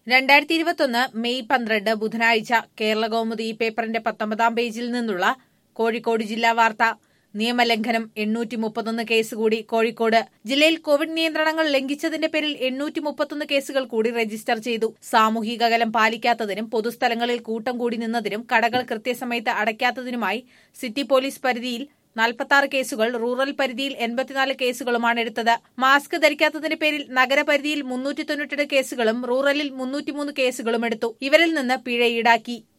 2021 May 12 ബുധനാഴ്ച കേരളകൗമുദി പേപ്പറിന്റെ 19-ാം പേജിൽ നിന്നുള്ള കോഴിക്കോട് ജില്ലാ വാർത്ത. നിയമലംഘനം 831 കേസ് കൂടി കോഴിക്കോട്. ജില്ലയിൽ കോവിഡ് നിയന്ത്രണങ്ങൾ ലംഘിച്ചതിന്റെ പേരിൽ 831 കേസുകൾ കൂടി രജിസ്റ്റർ ചെയ്തു. സാമൂഹിക അകലം പാലിക്കാത്തതിനും പൊതുസ്ഥലങ്ങളിൽ കൂട്ടം കൂടി നിന്നതിനും കടകൾ കൃത്യസമയത്ത് അടയ്ക്കാത്തതിനുമായി സിറ്റി പോലീസ് പരിധിയിൽ 46 കേസുകൾ, റൂറൽ പരിധിയിൽ 84 കേസുകളുമാണ് എടുത്തത്. മാസ്ക് ധരിക്കാത്തതിന്റെ പേരിൽ നഗരപരിധിയിൽ 398 കേസുകളും റൂറലിൽ 303 കേസുകളും എടുത്തു. ഇവരിൽ നിന്ന് പിഴ ഈടാക്കി.